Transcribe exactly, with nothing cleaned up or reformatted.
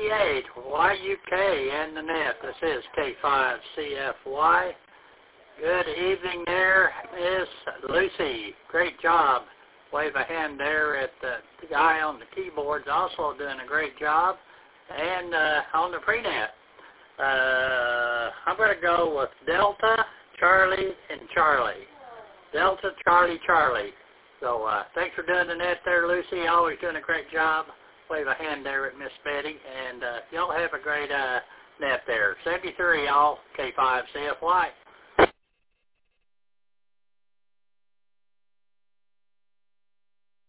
eight Y U K and the net. This is K five C F Y. Good evening there, Miss Lucy. Great job. Wave a hand there at the, the guy on the keyboards, also doing a great job. And uh, on the prenet, uh, I'm going to go with Delta, Charlie, and Charlie. Delta, Charlie, Charlie. So uh, thanks for doing the net there, Lucy. Always doing a great job. Wave a hand there at Miss Betty. And uh, y'all have a great uh, net there. seventy-three, y'all. K five C F Y.